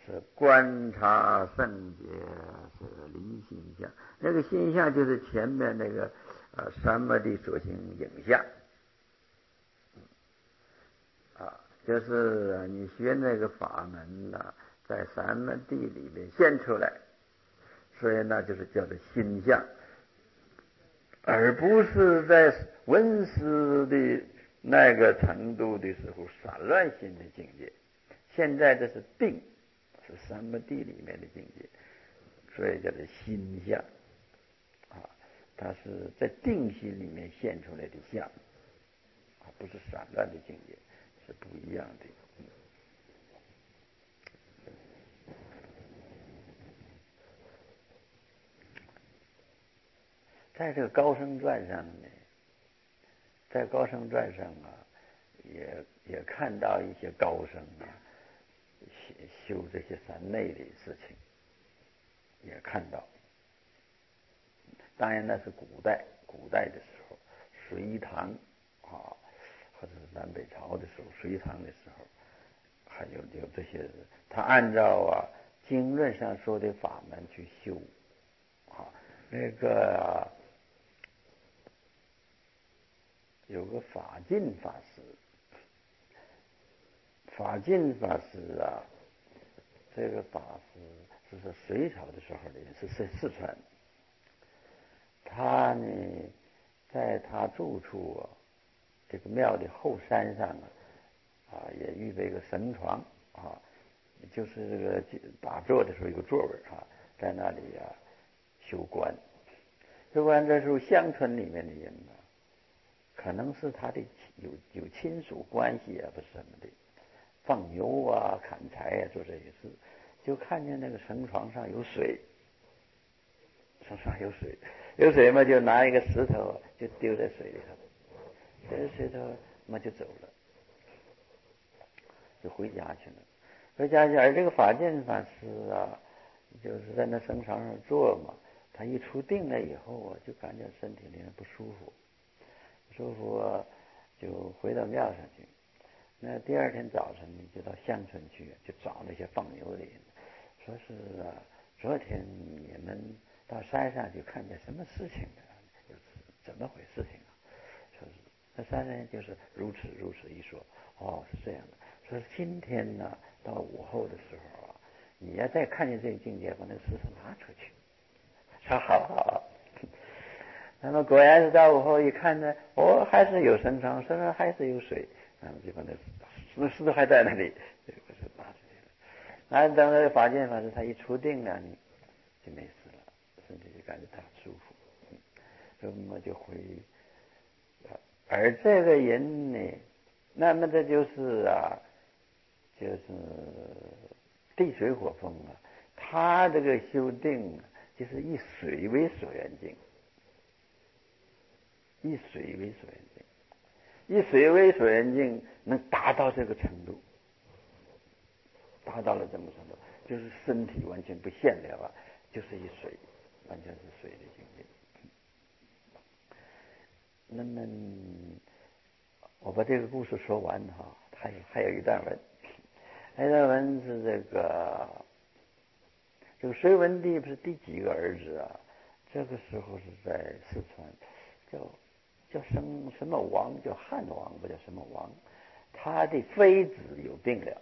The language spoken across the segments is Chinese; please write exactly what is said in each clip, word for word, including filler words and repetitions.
是观察圣洁，是离心相。那个心相就是前面那个呃三摩地所行影像啊，就是你学那个法门呢、啊，在三摩地里面现出来，所以那就是叫做心相，而不是在闻思的那个程度的时候散乱心的境界。现在这是定，是三摩地里面的境界，所以叫做心相啊，它是在定心里面现出来的相啊，不是散乱的境界，是不一样的。在这个高僧传上呢，在高僧传上啊，也也看到一些高僧啊修这些三昧的事情，也看到。当然那是古代，古代的时候，隋唐啊，或者是南北朝的时候，隋唐的时候，还有有这些人，他按照啊经论上说的法门去修啊，那个有个法进法师，法进法师啊，这个法师是在隋朝的时候的，是四四川。他呢，在他住处啊，这个庙的后山上啊，啊，也预备一个神床啊，就是这个打坐的时候有个座位啊，在那里啊修观。修观这时候，乡村里面的人呢、啊，可能是他的有有亲属关系啊，不是什么的，放牛啊、砍柴啊，做这些事，就看见那个神床上有水。身上有水，有水嘛，就拿一个石头就丢在水里头，丢在水头嘛就走了，就回家去了。回家去，而这个法进法师啊，就是在那神床上坐嘛，他一出定了以后啊，就感觉身体里面不舒服，不舒服啊，就回到庙上去。那第二天早晨呢，就到乡村去，就找那些放牛的人，说是啊，昨天你们到山上去看见什么事情呢？怎么回事情啊？说是那山上就是如此如此一说，哦，是这样的。说今天呢，到午后的时候啊，你要再看见这个境界，把那个石头拿出去。说好好好。那么果然是到午后一看呢，哦，还是有神床，身上还是有水，那么就把那那石头还在那里，这个是拿出去了。那等那个法进法师他一出定了，你就没事了，身体就感觉他舒服，那么就回。而这个人呢，那么这就是啊，就是地水火风啊，他这个修定啊，就是以水为所缘境，以水为所缘境，以水为所缘境，能达到这个程度，达到了这么程度，就是身体完全不现了啊，就是以水，完全是水的境界。那么我把这个故事说完哈，还有还有一段文，还有一段文是这个这个隋文帝不是第几个儿子啊？这个时候是在四川，叫叫什什么王？叫汉王，不叫什么王？他的妃子有病了，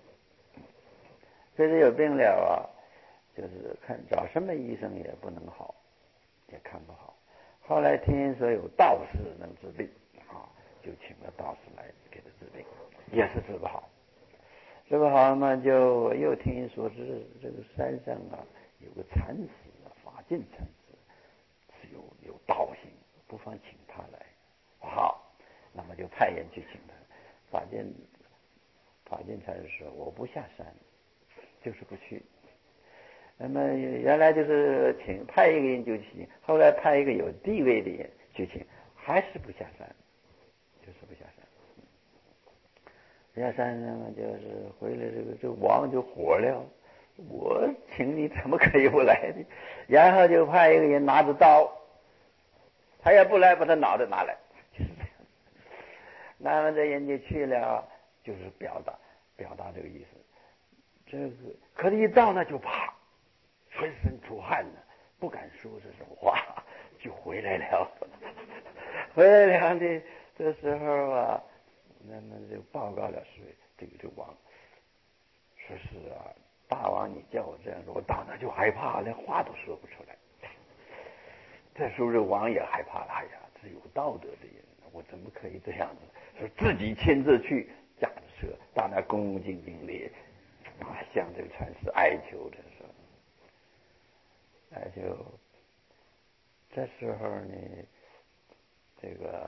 妃子有病了啊，就是看找什么医生也不能好，也看不好。后来听说有道士能治病啊，就请了道士来给他治病，也是治不好。治不好嘛，就又听说是这个山上啊有个禅师啊，法进禅师是有有道行，不妨请他来。好，那么就派人去请他。法进法进禅师说：“我不下山，就是不去。”那么原来就是请派一个人就请，后来派一个有地位的人去请，还是不下山，就是不下山。不下山呢，就是回来这个这个王就火了，我请你怎么可以不来呢？然后就派一个人拿着刀，他也不来，把他脑袋拿来，就是这样。那么这人就去了，就是表达表达这个意思。 这个可是一到那就怕，浑身出汗了，不敢说这种话，就回来了。回来了的这时候啊，那么就报告了是这个这个王，说是啊，大王你叫我这样说，我到那就害怕，连话都说不出来。这时候这王也害怕了，哎呀，这有道德的人，我怎么可以这样子？说自己亲自去驾着车到那恭恭敬敬的啊，向这个禅师哀求着说，哀求。这时候呢，这个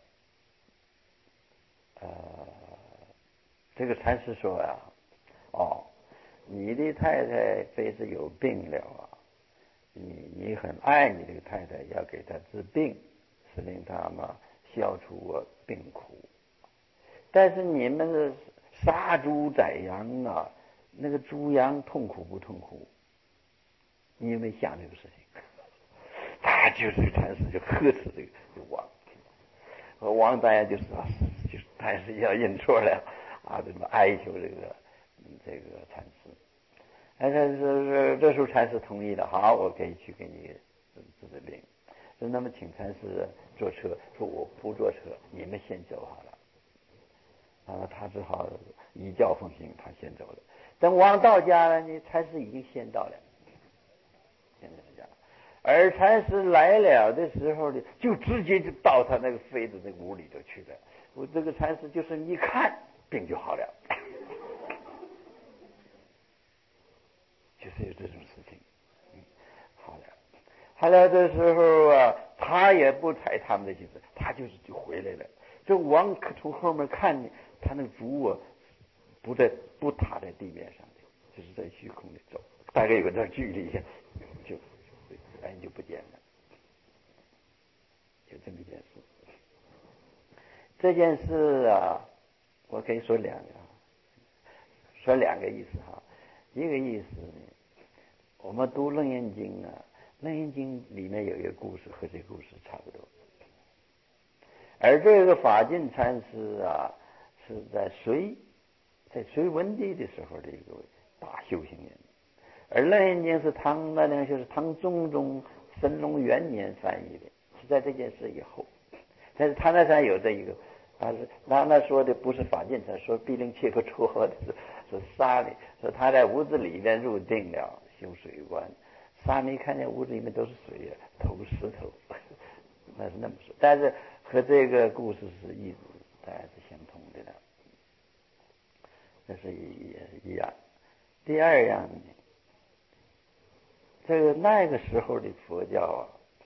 呃，这个禅师说呀，哦，你的太太非是有病了啊，你你很爱你这个太太，要给她治病，是令她嘛消除我病苦。但是你们的杀猪宰羊啊，那个猪羊痛苦不痛苦？你有没有想这个事情？他就是禅师就呵斥这个王，王当然就是啊，就是还是要认错了啊，这么哀求这个这个禅师。哎，这这这时候禅师同意了，好，我可以去给你治治病。说那么请禅师坐车，说我不坐车，你们先走好了。啊，他只好依教奉行，他先走了。等王到家了，你禅师已经先到了，先到家。而禅师来了的时候呢，就直接就到他那个妃子那个屋里头去了。我这个禅师就是一看病就好了，就是有这种事情。嗯，好了，好了，这时候啊，他也不睬他们的心思，他就是就回来了。这王从后面看见他那个足啊，不在不踏在地面上的，就是在虚空里走，大概有个段距离，就人就不见了。就这么一件事。这件事啊，我可以说两个，说两个意思哈。一个意思呢，我们读《楞严经》啊，《楞严经》里面有一个故事和这个故事差不多。而这个法净禅师啊，是在隋，在隋文帝的时候的一个大修行人。而《楞严经》是唐那两就是唐中宗神龙元年翻译的，是在这件事以后。但是他那上有这一个，他是他那说的不是法净禅，说毗陵切诃绰的是是沙弥，说他在屋子里面入定了，修水观，沙弥看见屋子里面都是水啊，投石头，那是那么说。但是和这个故事是一大概是相同的了，这是一一样。第二样呢，这个那个时候的佛教啊，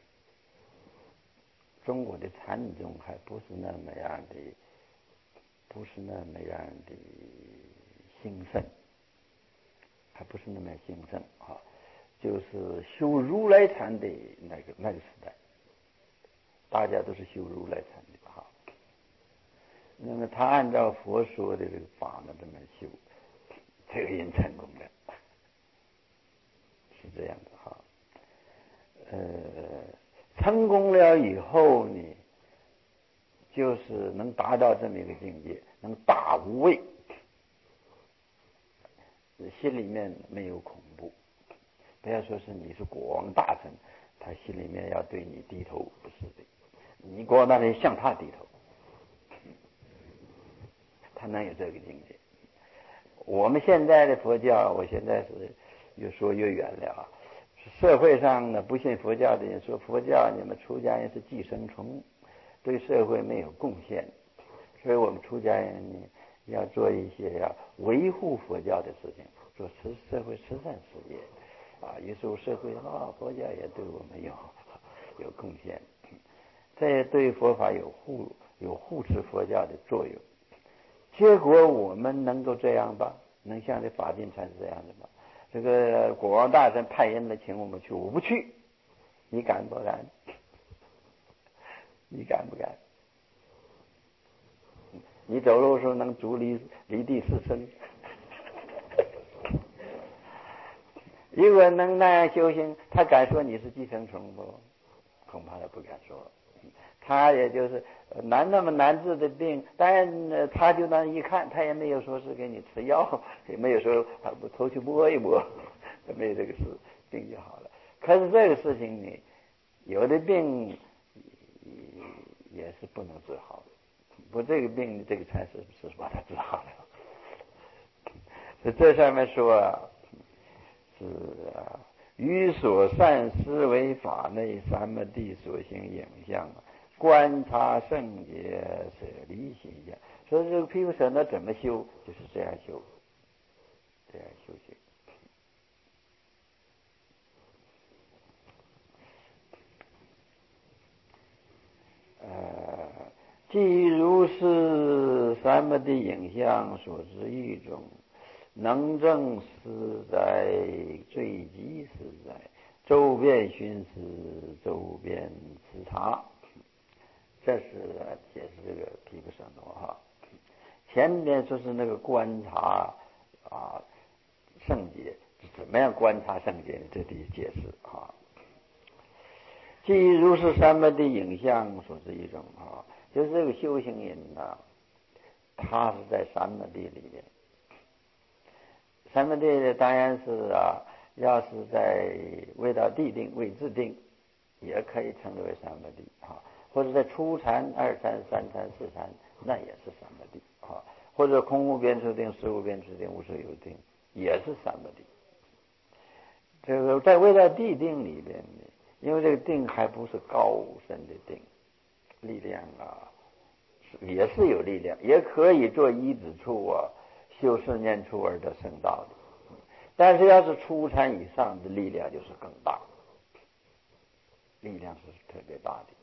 中国的禅宗还不是那么样的，不是那么样的兴盛，还不是那么兴盛啊，就是修如来禅的那个那个时代，大家都是修如来禅的哈。那么他按照佛说的这个法门这么修，这个人成功了，是这样的哈。呃，成功了以后呢，就是能达到这么一个境界，能大无畏，心里面没有恐怖。不要说是你是国王大臣，他心里面要对你低头，不是的，你国王大臣向他低头，他能有这个境界。我们现在的佛教，我现在是越说越远了啊。社会上呢，不信佛教的人说佛教你们出家人是寄生虫，对社会没有贡献，所以我们出家人呢要做一些要维护佛教的事情，做慈社会慈善事业啊。有时候社会啊，佛教也对我们有有贡献，这也对佛法有护有护持佛教的作用。结果我们能够这样吧？能像这法净禅师这样的吗？这个国王大臣派人来请我们去，我不去，你敢不敢？你敢不敢？你走路的时候能足离离地四身？如果能那样修行，他敢说你是寄生虫不？恐怕他不敢说。 他也就是难那么难治的病，当然、呃、他就那一看，他也没有说是给你吃药，也没有说不头去摸一摸，没有这个事，病就好了。可是这个事情呢，有的病也是不能治好的，不这个病这个才是是把它治好了。这上面说啊，是啊，于所善思维法内三摩地所行影像，观察圣洁舍离心相。所以这个毗婆舍那怎么修，就是这样修，这样修行。呃，即如是三摩地影像所知义中，能证实在，最极实在，周遍寻思，周遍持察。这是解释这个毗婆舍那哈。前面说是那个观察啊圣洁，怎么样观察圣洁？这里解释啊。即如是三摩地影像所知一种啊，就是这个修行人呐，他是在三摩地里面。三摩地当然是啊，要是在未到地定、未至定，也可以称之为三摩地啊。或者在初禅、二禅、三禅、四禅，那也是三摩地啊。或者空无边处定、实无边处定、无所有定，也是三摩地。这个在未到地定里边呢，因为这个定还不是高深的定，力量啊，也是有力量，也可以做一指处啊，修四念处而得圣道的。但是要是初禅以上的力量就是更大，力量是特别大的。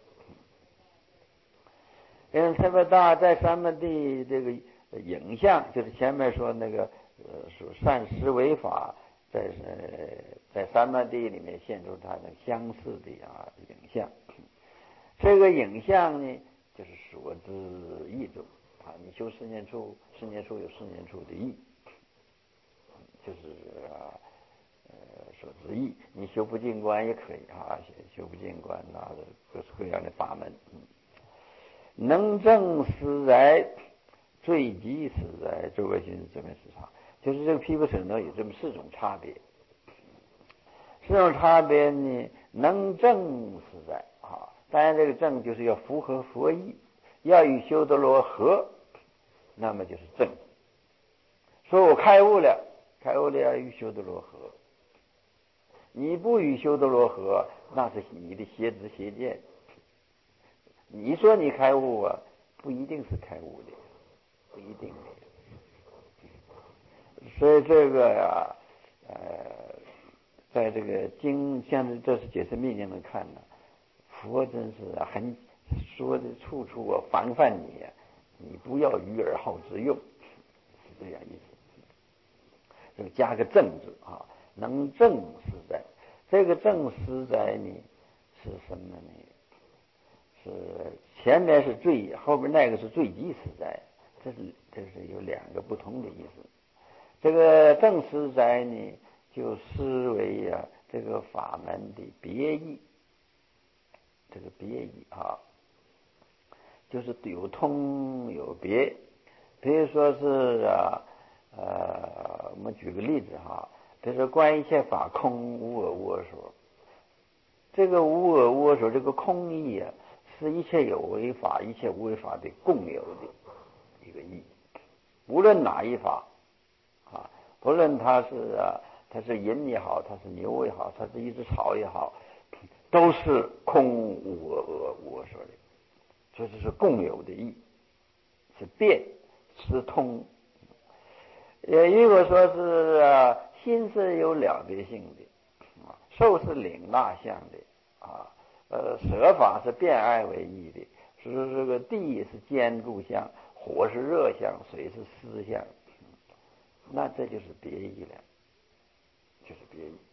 因为特别大，在三摩地这个影像，就是前面说那个呃，说善思维法，在呃在三摩地里面现出它的相似的啊影像。这个影像呢，就是所知义中啊，你修四念处，四念处有四念处的义，就是啊呃所知义。你修不净观也可以啊，修不净观啊，各式各样的法门。嗯，能证实在，最极实在，周遍寻思，周遍持察，就是这个毗婆舍那有这么四种差别。四种差别呢，能证实在啊，当然这个证就是要符合佛意，要与修德罗合，那么就是证。说我开悟了，开悟了要与修德罗合。你不与修德罗合，那是你的邪知邪见。你说你开悟啊，不一定是开悟的，不一定的。所以这个呀、啊，呃，在这个经，像这是解释密经的看呢，佛真是很说的处处啊防范你，你不要愚而好之用，是这样意思。这个加个正字啊，能证实在，这个证实在呢是什么呢？是前面是最，后边那个是最极实在，这是这是有两个不同的意思。这个正实在呢，就思为啊这个法门的别义，这个别义啊，就是有通有别。比如说是啊呃，我们举个例子哈，比如说观一切法空无我无我说，这个无我无我说这个空义啊，是一切有为法、一切无为法的共有的一个义，无论哪一法啊，不论它是啊，它是人也好，它是牛也好，它是一只草也好，都是空无我无我说的，这就是共有的义，是变是通。也如果说是啊，心是有了别性的，啊，受是领纳相的啊。呃，舍法是变爱为义的，是这个地是坚固相，火是热相，水是湿相，那这就是别义了，就是别义。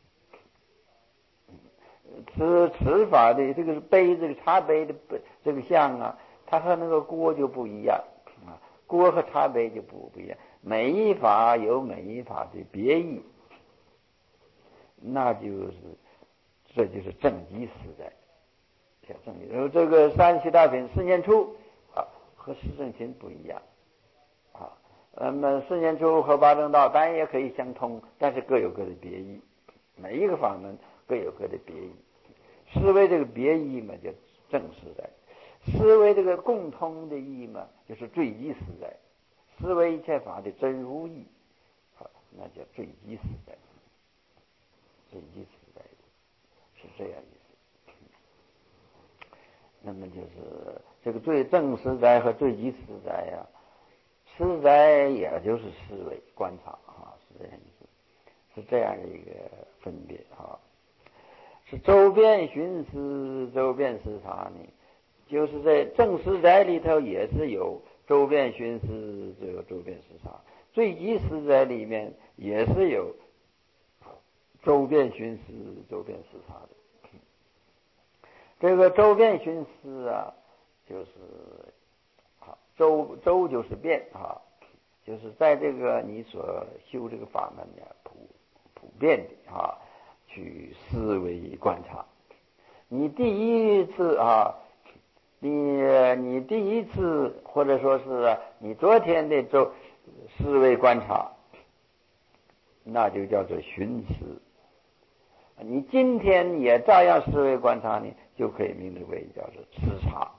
持持法的这个杯，这个茶杯的这个相啊，它和那个锅就不一样啊，锅和茶杯就不不一样。每一法有每一法的别义，那就是这就是正极实在。 叫正义。然后这个三七大品四念处啊，和四正勤不一样啊。那么四念处和八正道当然也可以相通，但是各有各的别义，每一个法门各有各的别义。思维这个别义嘛，叫正实在；思维这个共通的义嘛，就是最极实在。思维一切法的真如义，好，那叫最极实在。最极实在是这样意思。那么就是这个最正实在和最极实在呀、啊，实在也就是思维观察啊，是这样意思，是这样的一个分别啊。是周遍寻思，周遍视察呢，就是在正实在里头也是有周遍寻思，这个周遍视察；最极实在里面也是有周遍寻思，周遍视察的。这个周遍寻思啊，就是啊，周周就是遍啊，就是在这个你所修这个法门呢，普普遍的啊，去思维观察。你第一次啊，你你第一次或者说是你昨天的周思维观察，那就叫做寻思。你今天也照样思维观察呢，就可以名之为叫做视察，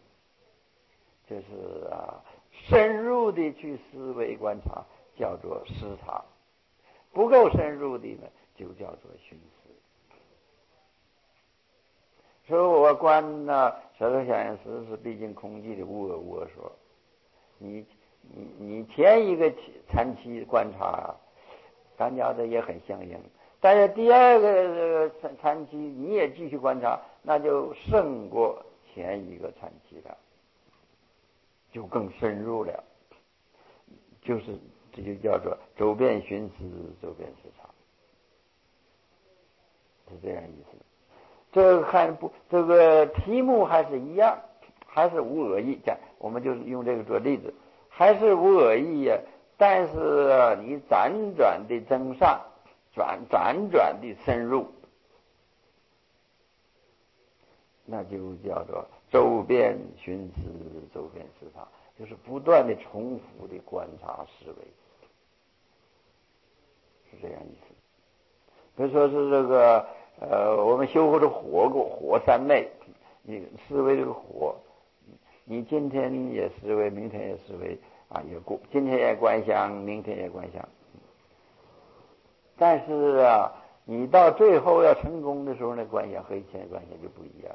就是啊，深入的去思维观察，叫做视察；不够深入的呢，就叫做寻思。所以我观呢，舌头想行识是毕竟空寂的无我无我说。你你你前一个禅期观察，感觉的也很相应。但是第二个禅期你也继续观察，那就胜过前一个禅期了，就更深入了。就是这就叫做周遍寻思，周遍视察，是这样意思。这个看不，这个题目还是一样，还是无恶意。讲，我们就用这个做例子，还是无恶意呀。但是你辗转的增上，转辗转的深入，那就叫做周遍寻思，周遍视察，就是不断的重复的观察思维，是这样意思。比如说是这个呃，我们修过的火火三昧，你思维这个火，你今天也思维，明天也思维啊，也过，今天也观想，明天也观想。但是啊，你到最后要成功的时候，那观想和以前观想就不一样，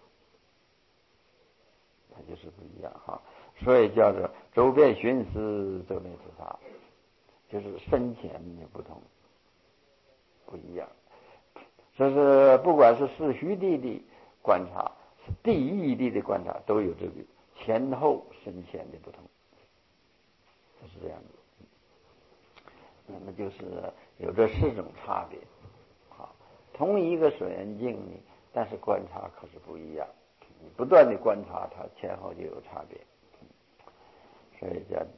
它就是不一样哈。所以叫做周遍寻思，周遍视察，就是深浅也不同，不一样。这是不管是视虚地的观察，是地义地的观察，都有这个前后深浅的不同，就是这样的。那么就是有这四种差别。好，同一个水源镜呢，但是观察可是不一样。你不断的观察它，前后就有差别。所以叫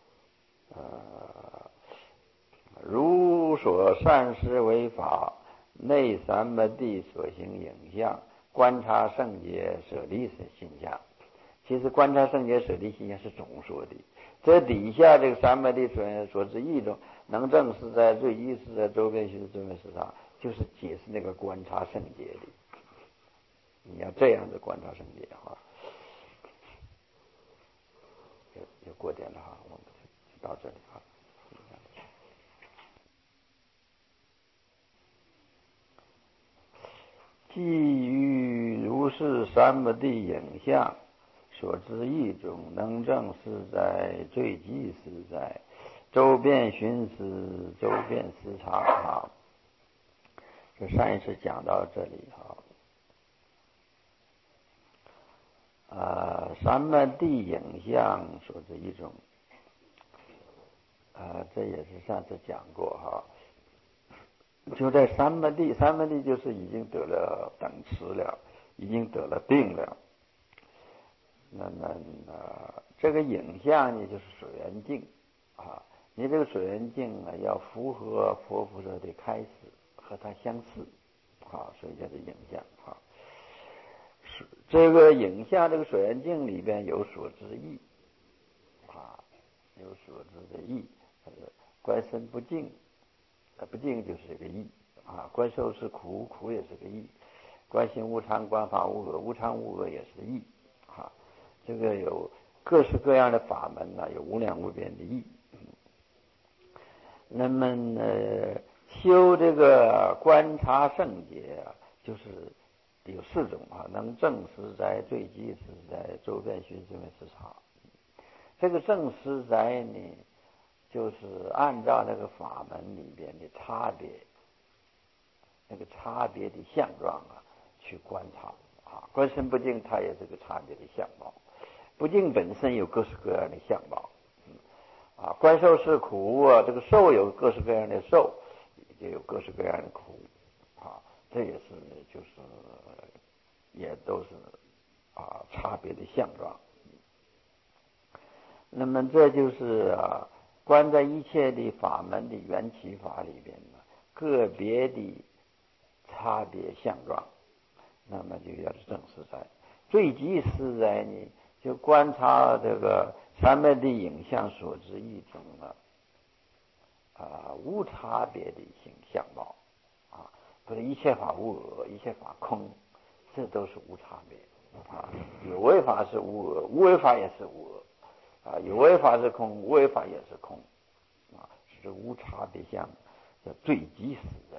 呃，如所善思为法，内三摩地所行影像，观察圣洁舍利心相。其实观察圣洁舍利心相是总说的，这底下这个三摩地所所之义中，能证实在最依是在周遍寻思周遍视察，就是解释那个观察圣洁的。你要这样的观察圣洁哈，就就过点了哈，我们就到这里哈。基于如是三摩地影像所知义中，能证实在最极实在，周遍寻思，周遍视察哈。这上一次讲到这里哈。啊，三摩地影像所知一种，啊，这也是上次讲过哈。就在三摩地，三摩地就是已经得了等持了，已经得了病了。那么呃，这个影像呢，就是水源镜啊。你这个水源镜啊，要符合佛菩萨的开示，和它相似啊，所以叫做影像啊。是这个影像这个水眼镜里边有所知意啊，有所知的意，观身不净，不净就是这个意啊，观受是苦，苦也是个意，观心无常，观法无我，无常无我也是意啊，这个有各式各样的法门呢、啊，有无量无边的意。那么呢，修这个观察圣解啊，就是有四种啊，能证实在、最极实在、周遍寻思为实察。这个证实在呢，就是按照那个法门里边的差别，那个差别的相状啊，去观察啊。观身不净，它也是个差别的相貌。不净本身有各式各样的相貌。啊，观受是苦啊，这个受有各式各样的受，也有各式各样的苦啊，这也是就是也都是啊差别的相状。那么这就是啊，观在一切的法门的缘起法里边呢，个别的差别相状，那么就要是正实在。最极实在呢，就观察这个三昧的影像所知一种呢，啊，无差别的形相貌啊，不是一切法无我，一切法空，这都是无差别啊。有为法是无我，无为法也是无我啊，有为法是空，无为法也是空啊，是无差别相，叫最极实在。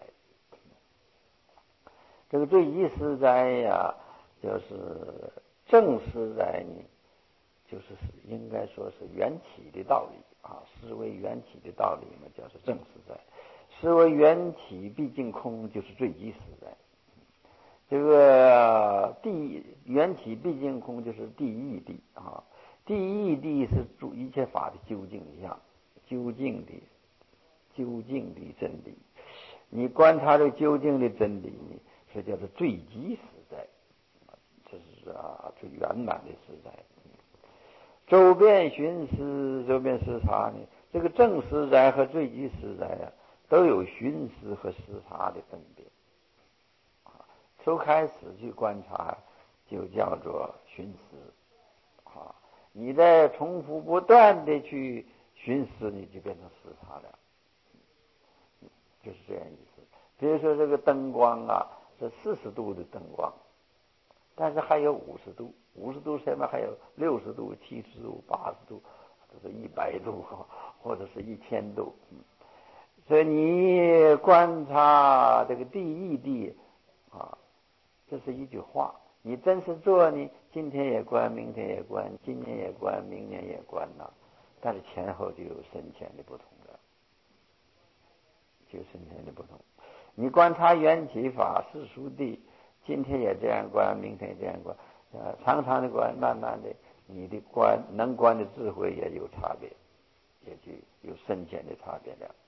这个最极实在呀，就是正实在呢，就是应该说是缘起的道理啊，思维缘起的道理嘛，叫是正实在。思维缘起毕竟空，就是最极实在。这个第缘起毕竟空，就是第一谛啊。第一谛是诸一切法的究竟相，究竟的究竟的真理。你观察这究竟的真理呢，是叫做最极实在，这是啊最圆满的实在。周遍寻思，周遍视察呢，这个正实在和最极实在啊，都有寻思和视察的分别。啊，初开始去观察，就叫做寻思。啊，你在重复不断的去寻思，你就变成视察了，就是这样意思。比如说这个灯光啊，是四十度的灯光，但是还有五十度，五十度下面还有六十度、七十度、八十度，或者一百度，或者是一千度。所以你观察这个第一谛啊，这是一句话。你真是做呢，今天也观，明天也观，今年也观，明年也观呐、啊，但是前后就有深浅的不同了，就深浅的不同。你观察缘起法世俗谛，今天也这样观，明天也这样观，啊，常常的观，慢慢的，你的观能观的智慧也有差别，也就有深浅的差别了。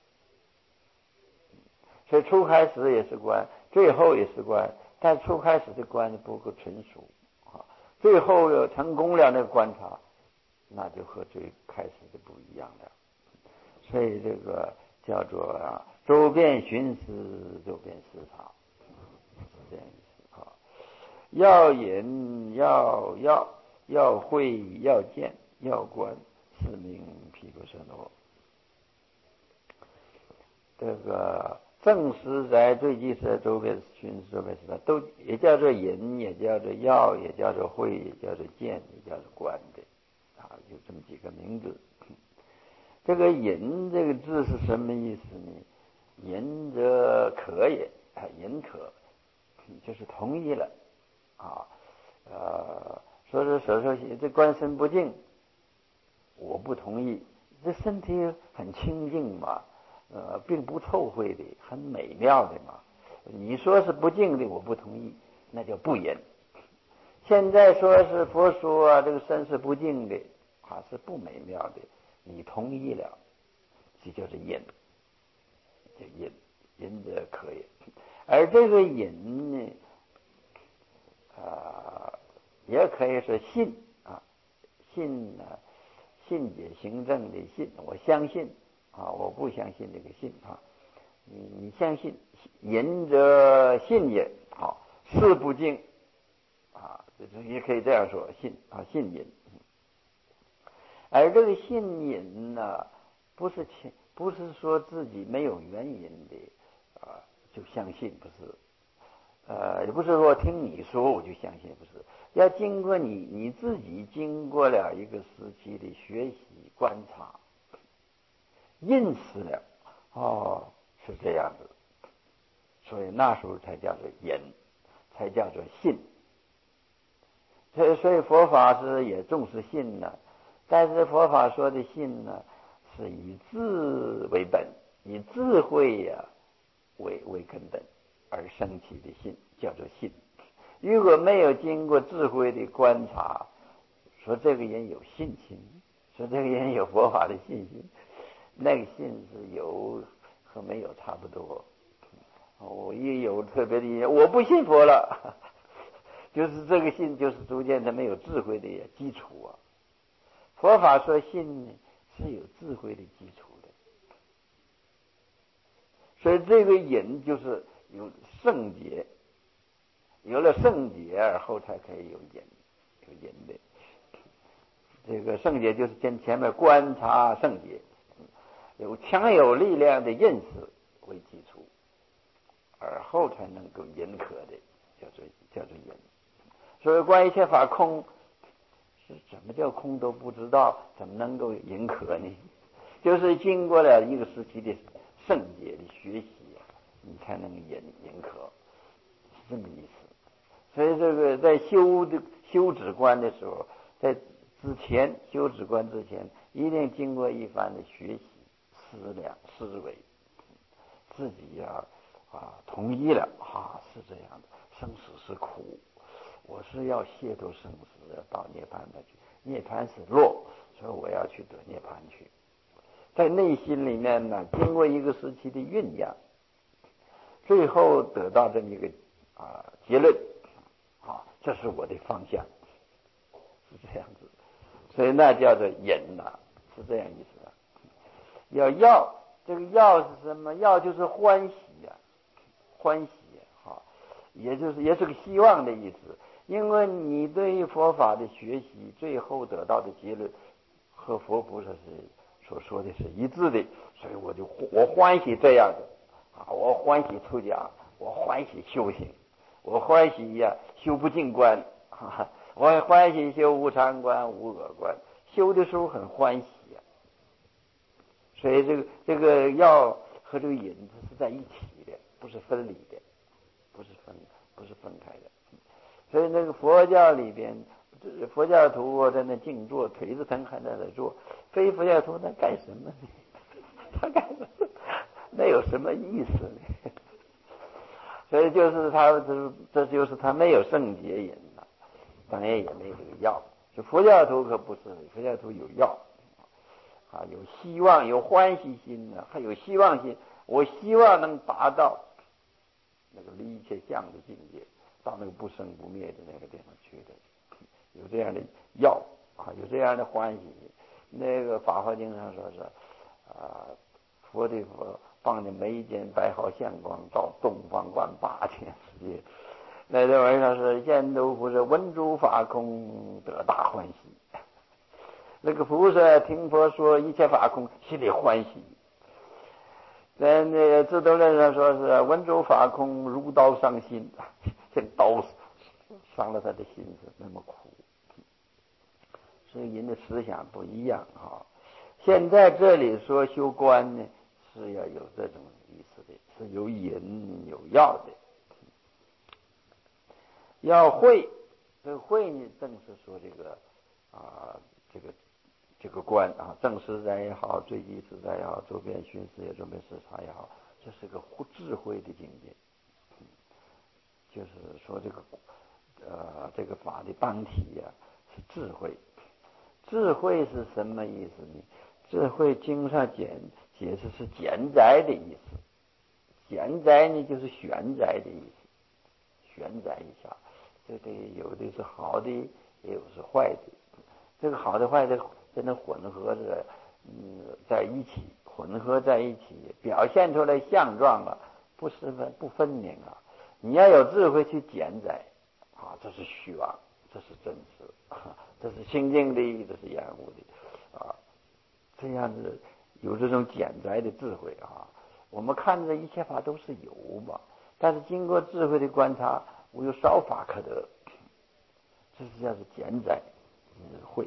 所以初开始也是观，最后也是观，但初开始的观不够纯熟啊，最后有成功了那个观察，那就和最开始的不一样了。所以这个叫做啊，周遍寻思，周遍视察，是这样意思啊。要引，要要要会，要见，要观，是名毗婆舍那。这个正实在、最极实在、周遍寻思、周遍视察，都也叫做引，也叫做要，也叫做会，也叫做见，也叫做观的啊，有这么几个名字。这个引这个字是什么意思呢？引者可也啊，引可就是同意了啊。呃，说是所说这观身不净，我不同意。这身体很清净嘛，呃，并不臭秽的，很美妙的嘛。你说是不净的，我不同意，那叫不引。现在说是佛说啊，这个身是不净的，啊是不美妙的，你同意了，这就是引，这引引者可以。而这个引呢，啊、呃，也可以说信啊，信呢、啊，信解行证的信，我相信啊，我不相信这个信啊，你你相信，引者信也，好、啊，事不净啊， 也可以这样说，信啊信引。而这个信引呢，不是前不是说自己没有原因的啊就相信，不是，呃，也不是说听你说我就相信，不是，要经过你你自己经过了一个时期的学习观察，认识了，哦，是这样子，所以那时候才叫做引，才叫做信。所以，所以佛法是也重视信呢，但是佛法说的信呢，是以智为本，以智慧呀、啊、为为根本而生起的信，叫做信。如果没有经过智慧的观察，说这个人有信心，说这个人有佛法的信心，那个信是有和没有差不多。我一有特别的人，我不信佛了。就是这个信，就是逐渐他没有智慧的基础啊。佛法说信呢是有智慧的基础的，所以这个引就是有圣洁，有了圣洁而后才可以有引，有引的。这个圣洁就是跟前面观察圣洁，有强有力量的认识为基础，而后才能够引可的，叫做叫做引。所以关于一切法空，是怎么叫空都不知道，怎么能够引可呢？就是经过了一个时期的圣洁的学习，你才能引引可，是这么意思。所以这个在修的修止观的时候，在之前修止观之前，一定经过一番的学习、思量、思维，自己呀 啊, 啊同意了啊，是这样的，生死是苦。我是要解脱生死，要到涅槃的去，涅槃是乐，所以我要去得涅槃去。在内心里面呢，经过一个时期的酝酿，最后得到这么一个啊结论，啊，这是我的方向，是这样子。所以那叫做引呐、啊，是这样意思的。要要这个要是什么？要就是欢喜呀、啊，欢喜哈、啊，也就是也是个希望的意思。因为你对于佛法的学习，最后得到的结论和佛菩萨是所说的是一致的，所以我就我欢喜这样的啊，我欢喜出家，我欢喜修行，我欢喜呀、啊、修不净观，啊，我欢喜修无常观、无我观，修的时候很欢喜呀、啊。所以这个这个要和这个引是在一起的，不是分离的，不是分不是分开的。所以那个佛教里边，佛教徒在那静坐，腿子疼还在那坐，非佛教徒他干什么呢？他干什么？那有什么意思呢？所以就是他这这就是他没有圣洁引了，当然也没有这个药。就佛教徒可不是，佛教徒有药啊，有希望，有欢喜心呢，还有希望心。我希望能达到那个离一切相的境界。到那个不生不灭的那个地方去的，有这样的药啊，有这样的欢喜。那个《法华经》上说是啊，佛的佛放在眉间白毫相光，到东方观八千世界。那这玩意儿是见都不是闻诸法空得大欢喜。那个菩萨听佛说一切法空，心里欢喜。在那个智度论上说是闻诸法空如刀伤心，像刀伤了他的心是那么苦。所以人的思想不一样啊。现在这里说修观呢，是要有这种意思的，是有引有要的。要会，这个会呢，正是说这个啊，这个这个观啊，正实在也好，最极自在也好，周边巡视也周边视察也好，这是个智慧的境界。嗯、就是说这个呃这个法的当体呀、啊、是智慧。智慧是什么意思呢？智慧经上解解释是减灾的意思。减灾呢就是悬灾的意思，悬灾一下。这个有的是好的，也有是坏的。这个好的坏的在那混合着，嗯，在一起混合在一起，表现出来相状啊，不是分不分明啊。你要有智慧去减灾啊，这是虚妄。 这是真实，这是清净的，这是厌恶的啊。这样子有这种简宅的智慧啊。我们看着一切法都是有嘛，但是经过智慧的观察，我有少法可得，这是叫是简宅智慧。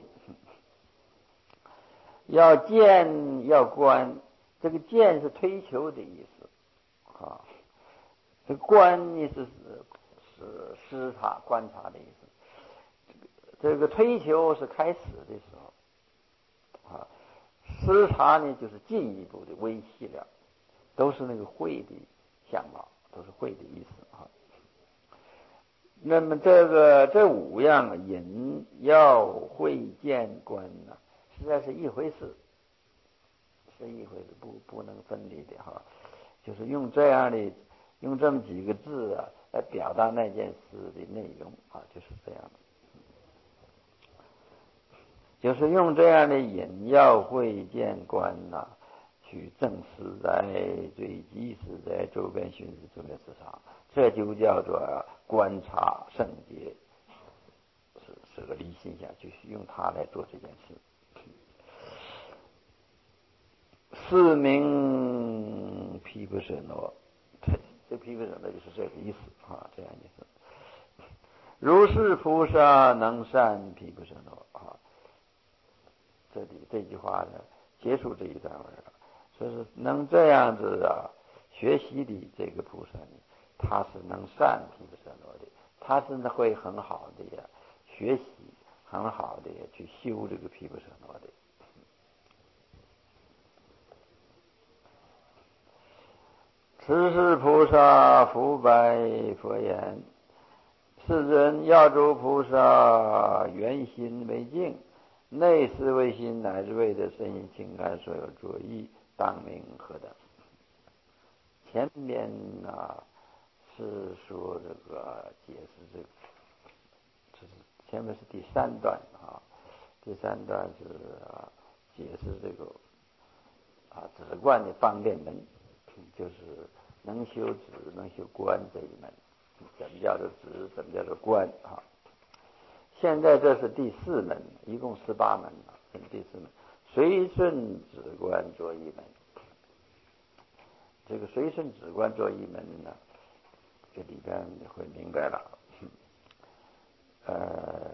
要见要观，这个见是推求的意思啊，这个观呢是是视察观察的意思。这个推求是开始的时候啊，视察呢就是进一步的微细了，都是那个慧的相貌，都是慧的意思啊。那么这个这五样引要慧见观呢，实在是一回事，是一回事，不不能分离的哈。就是用这样的用这么几个字啊来表达那件事的内容啊，就是这样的。就是用这样的引要慧见观呐、啊，去证实在最基实在周边寻思周边市场，这就叫做观察圣洁，是是个离心相，就是用它来做这件事。四名毗婆舍那，这毗婆舍那就是这个意思啊，这样意思。如是菩萨能善毗婆舍那啊。这里这句话呢，结束这一段文了，说是能这样子啊学习的这个菩萨呢，他是能善毗婆舍那的，他是会很好的呀学习，很好的去修这个毗婆舍那的。此时菩萨复白佛言：世尊，要诸菩萨圆心为净，内思为心，乃至为的身心情感所有作意，当名何等？前面啊是说这个解释这个，这是前面是第三段啊，第三段是、啊、解释这个啊止观的方便门，就是能修止能修观这一门，怎么叫做止，怎么叫做观啊？现在这是第四门，一共十八门啊，这是第四门，随顺止观作一门。这个随顺止观作一门呢，这里边你会明白了。呃，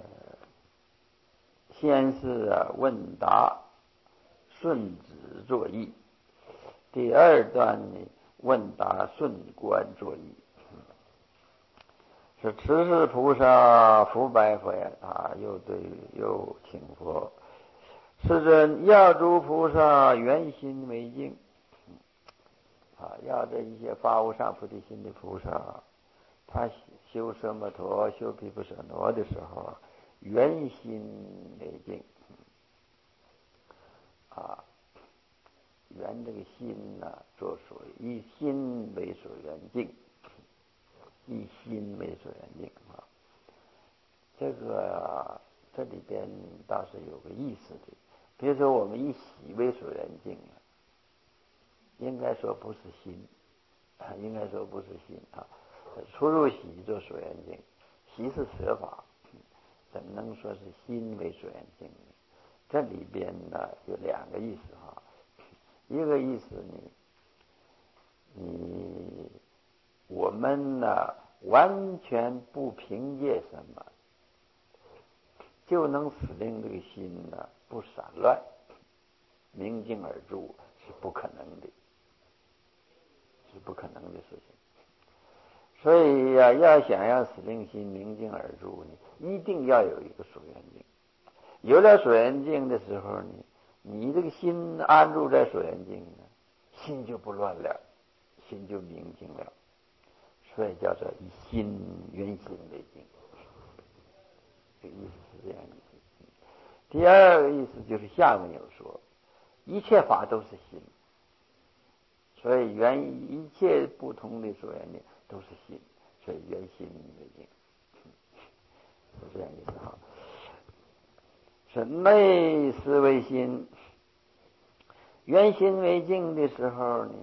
先是啊问答顺止作意，第二段呢问答顺观作意。是持世菩萨复白佛言啊，又对又请佛，世尊，要诸菩萨圆心为净啊，要这一些发无上菩提心的菩萨，他修奢摩陀、修毗婆舍那的时候，圆心为净啊，圆这个心呢、啊，做所以心为所圆净。以心为所缘境啊，这个这里边倒是有个意思的。比如说，我们以喜为所缘境啊，应该说不是心啊，应该说不是心啊。出入喜做所缘境，喜是舍法，怎么能说是心为所缘境呢？这里边呢有两个意思哈，一个意思呢，你我们呢完全不凭借什么，就能使令这个心呢不散乱，明镜而住，是不可能的，是不可能的事情。所以呀、啊，要想要使令心明镜而住呢，一定要有一个所缘境。有了所缘境的时候呢，你这个心安住在所缘境呢，心就不乱了，心就明镜了。所以叫做以心圆心为镜，这个意思是这样意思。第二个意思就是下面有说，一切法都是心，所以原一切不同的所缘境都是心，所以圆心为镜，是这样意思哈。是内思为心，圆心为镜的时候呢，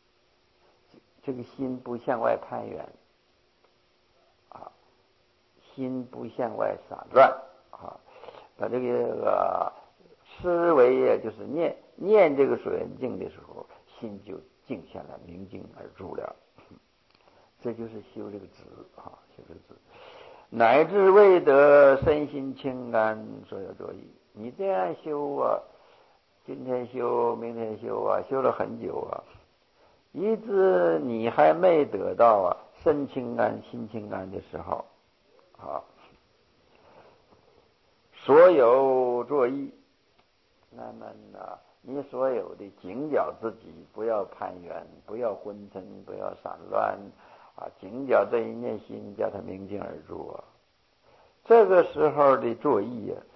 这个心不向外攀缘啊， 心不向外散乱啊，把这个思维呀，就是念念这个水源镜的时候，心就静下来，明镜而住了。这就是修这个止啊，修这个止，乃至未得身心清安，所有作意。你这样修啊，今天修，明天修啊，修了很久啊，一直你还没得到啊身清安、心清安的时候啊，所有作意，那么呢，你所有的警觉自己，不要攀缘，不要昏沉，不要散乱啊！警觉这一念心，叫它明镜而住啊。这个时候的作意啊，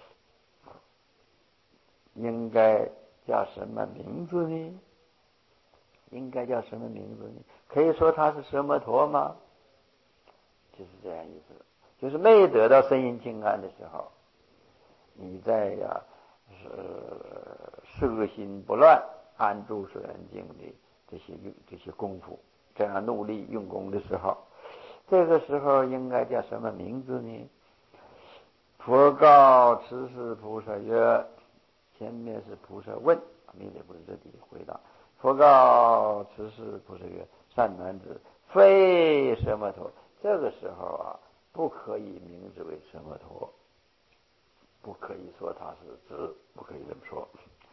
应该叫什么名字呢？应该叫什么名字呢？可以说它是奢摩陀吗？就是这样意思，就是没得到身心清安的时候，你在呀、呃，摄心不乱，安住水源境的这些这些功夫，这样努力用功的时候，这个时候应该叫什么名字呢？佛告持世菩萨曰：前面是菩萨问，弥勒菩萨这里回答。佛告持世菩萨曰：善男子，非奢摩陀。这个时候啊，不可以名字为奢摩陀，不可以说它是指，不可以这么说。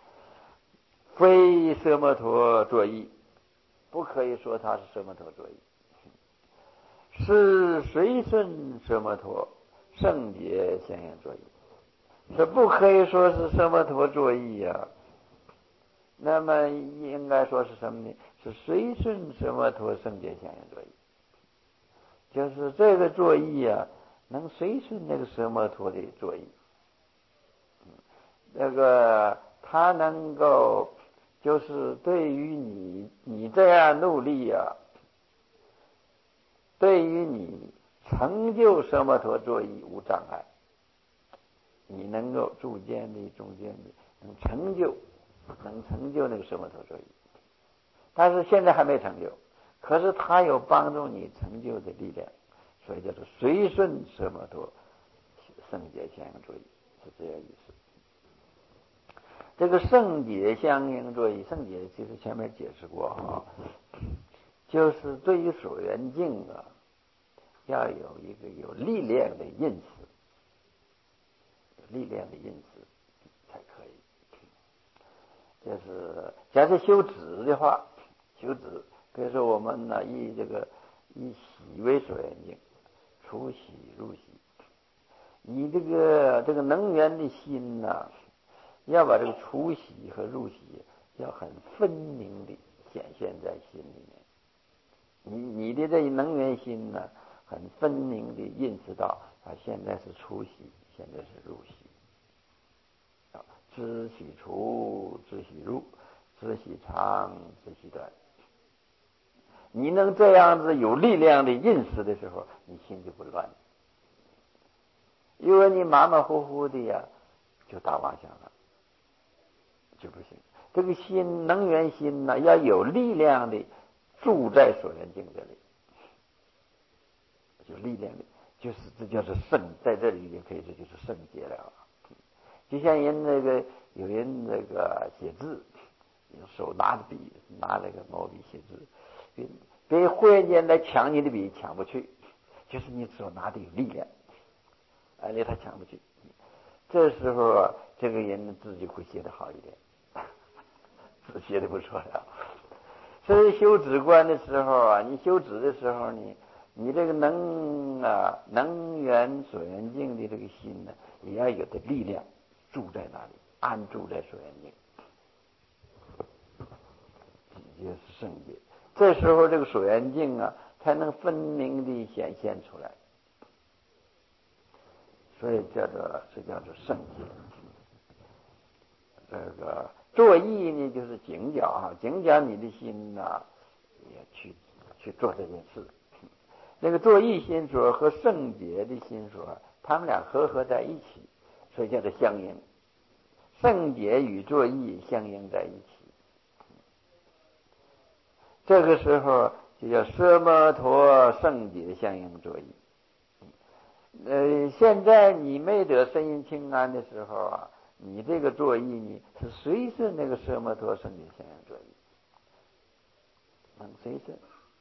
非奢摩陀作意，不可以说它是奢摩陀作意，是随顺奢摩陀圣洁相应作意。这不可以说是奢摩陀作意啊，那么应该说是什么呢？是随顺奢摩陀圣洁相应作意，就是这个作意啊，能随顺那个奢摩陀的作意。那个他能够就是对于你你这样努力啊，对于你成就奢摩陀作意无障碍，你能够逐渐的中间的能成就能成就那个奢摩陀作意，但是现在还没成就，可是他有帮助你成就的力量，所以叫做随顺奢摩陀圣洁相应作意，是这样意思。这个圣洁相应作意，圣洁其实前面解释过哈，就是对于所缘境啊，要有一个有力量的印识，有力量的印识才可以。就是假设修止的话，修止，比如说我们呢以这个以喜为所缘境，出喜入喜，你这个这个能源的心呐、啊，要把这个出喜和入喜要很分明的显现在心里面。你你的这能源心呢，很分明的认识到啊，现在是出喜，现在是入喜，啊，知喜出，知喜入，知喜长，知喜短。你能这样子有力量的认识的时候，你心就不乱。因为你马马虎虎的呀，就打妄想了，就不行。这个心能源心呢，要有力量的住在所缘境这里，有力量的，就是这叫做圣，在这里也可以说就是圣洁了。就像人那个有人那个写字，手拿着笔，拿那个毛笔写字，别人忽然间来抢你的笔，抢不去，就是你手拿的有力量，而且他抢不去。这时候啊，这个人字就会写得好一点，字写得不错了。所以修止观的时候啊，你修止的时候，你你这个能啊能缘所缘境的这个心呢，也要有的力量住在那里，安住在所缘境，也是圣洁。这时候这个所缘境啊，才能分明地显现出来，所以叫做这叫做圣洁。这个作意呢，就是警觉啊，警觉你的心呐、啊，也去去做这件事。那个作意心所和圣洁的心所，他们俩合合在一起，所以叫做相应。圣洁与作意相应在一起，这个时候就叫奢摩陀圣洁相应作意。 呃，现在你没得身心清安的时候啊，你这个作意你是随顺那个奢摩陀圣解现象作意，能随顺。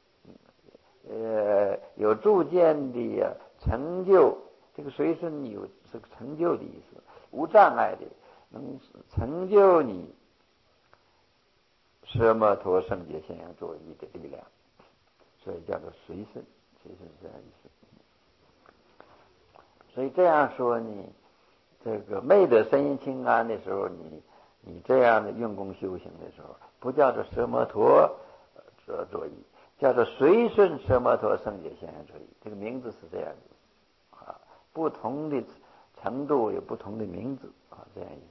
呃，有逐渐的成就，这个随顺有是个成就的意思，无障碍的，能成就你奢摩陀圣解现象作意的力量，所以叫做随顺，随顺是这样意思。所以这样说，你这个昧得身心清安的时候，你你这样的用功修行的时候，不叫做奢摩陀作作意，叫做随顺奢摩陀圣解现象作意。这个名字是这样子啊，不同的程度有不同的名字啊，这样意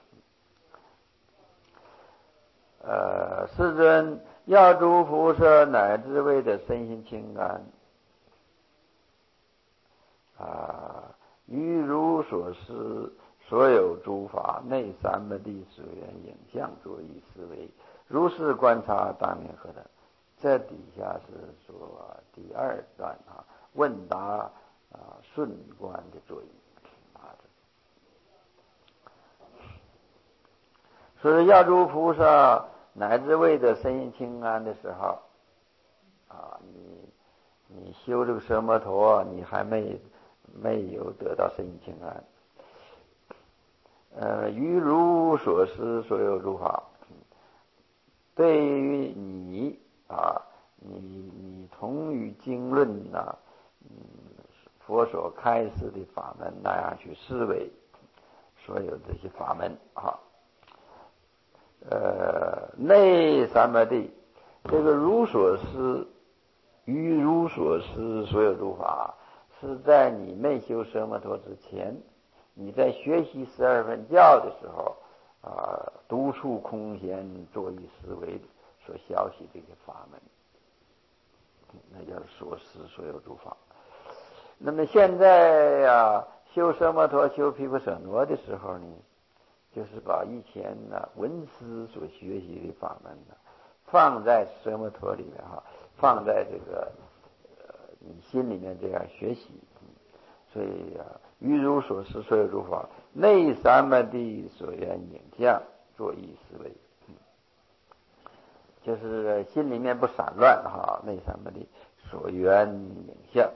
思。呃，世尊，要诸菩萨乃至为得身心清安啊，于如所示所有诸法内三摩地所缘影像作意思维，如是观察当名何等？这底下是说第二段啊，问答啊顺观的作意啊。所以要诸菩萨乃至为得身心清安的时候啊，你你修这个奢摩陀，你还没没有得到身心清安。呃，于如所思所有诸法，对于你啊，你你同于经论呐、啊，嗯，佛所开示的法门那样去思维所有这些法门啊，呃，内三摩地，这个如所思，于如所思所有诸法，是在你没修奢摩陀之前，你在学习十二分教的时候啊，独处空闲作意思维所消息这些法门，那叫所思所有诸法。那么现在呀、啊，修奢摩陀修毗婆舍那的时候呢，就是把以前呢文思所学习的法门呢，放在奢摩陀里面哈，放在这个呃你心里面这样学习。所以啊，于如所思所有诸法内三摩地所缘影像作意思维，就是心里面不散乱哈，内三摩地所缘影像，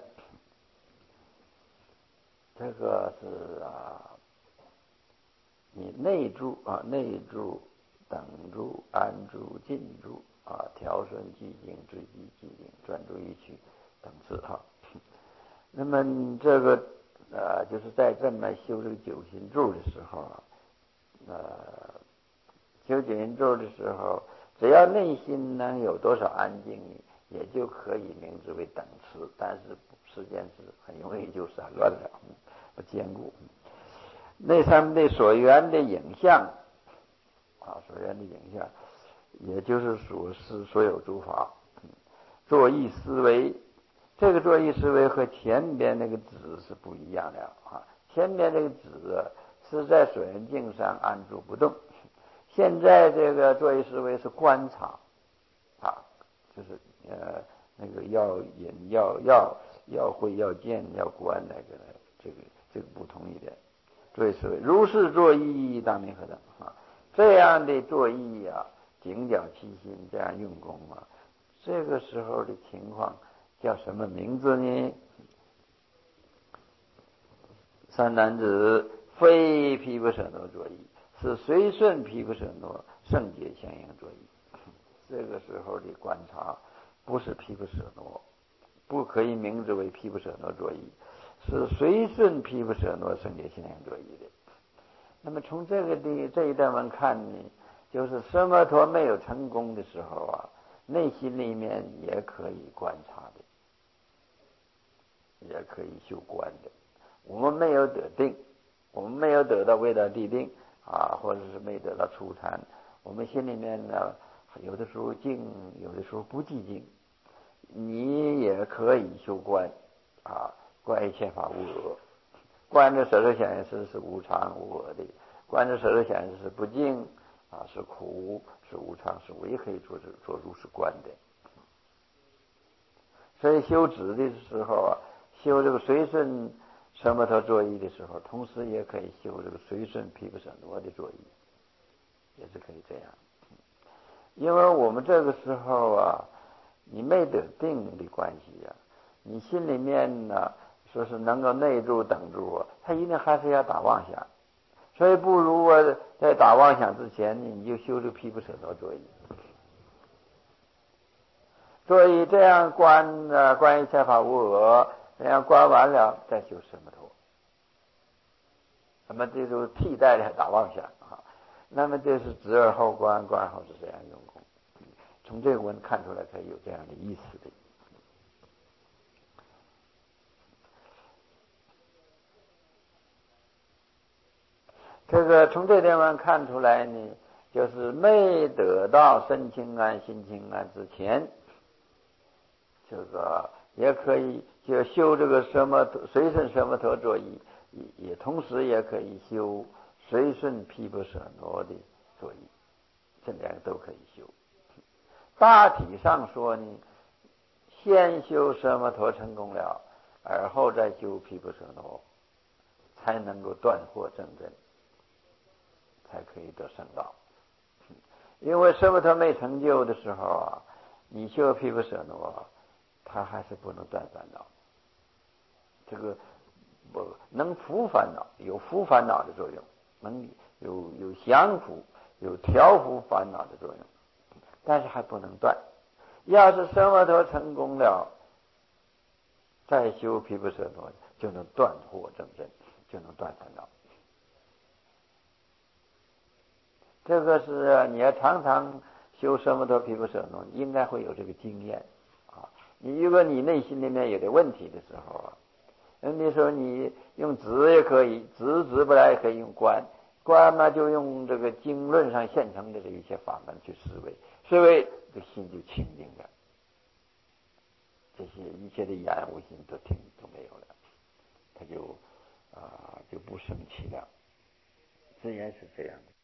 这个是啊，你内住啊，内住、等住、安住、静住啊，调顺寂静、追击寂静、专注一趣等次哈。那么这个呃，就是在这么修这个九行住的时候啊，呃，修九行住的时候，只要内心能有多少安静，也就可以名之为等次，但是时间是很容易就散乱了，不坚固。内三摩地所缘的影像啊，所缘的影像，也就是所思所有诸法，作意思维。这个作意思维和前边那个止是不一样的啊，前边那个止是在所缘境上安住不动，现在这个作意思维是观察啊，就是呃那个要引要要要会要见要观那个这个这个不同一点。作意思维如是作意当名何等啊？这样的作意啊，警觉其心，这样用功啊，这个时候的情况叫什么名字呢？三男子非毗婆舍那作意，是随顺毗婆舍那圣解相应作意。这个时候的观察不是毗婆舍那，不可以名之为毗婆舍那作意，是随顺毗婆舍那圣解相应作意的。那么从这个的这一段文看呢，就是奢摩陀没有成功的时候啊，内心里面也可以观察的，也可以修观的。我们没有得定，我们没有得到未得地定啊，或者是没得到初禅，我们心里面呢，有的时候静，有的时候不寂静，你也可以修观啊，观一切法无我，观着色受想行识是无常无我的，观着色受想行识是不净啊，是苦，是无常，是我也可以做做如是观的。所以修止的时候啊，修这个随顺奢摩他作意的时候，同时也可以修这个随顺毗婆舍那的作意，也是可以这样。因为我们这个时候啊，你没得定的关系啊，你心里面呢说是能够内住等住啊，他一定还是要打妄想，所以不如我在打妄想之前，你就修这个毗婆舍那作意。所以这样观啊，观一切法无我，这样观完了再修奢摩他。那么这就替代了打妄想啊。那么这是直而后观，观后是这样用功。从这个文看出来，可以有这样的意思的。这个从这点文看出来呢，就是没得到身清安、心清安之前，这个也可以就修这个什么随顺什么陀作意，也也同时也可以修随顺毗婆舍那的作意，这两个都可以修。大体上说呢，先修奢摩他成功了，而后再修毗婆舍那，才能够断惑正真，才可以得圣道。因为奢摩他没成就的时候啊，你修毗婆舍那，他还是不能断烦恼。这个不能伏烦恼，有伏烦恼的作用，能有有降伏、有调伏烦恼的作用，但是还不能断。要是奢摩他成功了，再修毗婆舍那，就能断惑正真，就能断烦恼。这个是你要常常修奢摩他毗婆舍那，应该会有这个经验啊。你如果你内心里面有点问题的时候啊，那时候你用直也可以，直直不来也可以用观，观嘛就用这个经论上现成的这一些法门去思维，思维这心就清净了，这些一切的言无心都听都没有了，他就啊、呃、就不生气了，自然是这样的。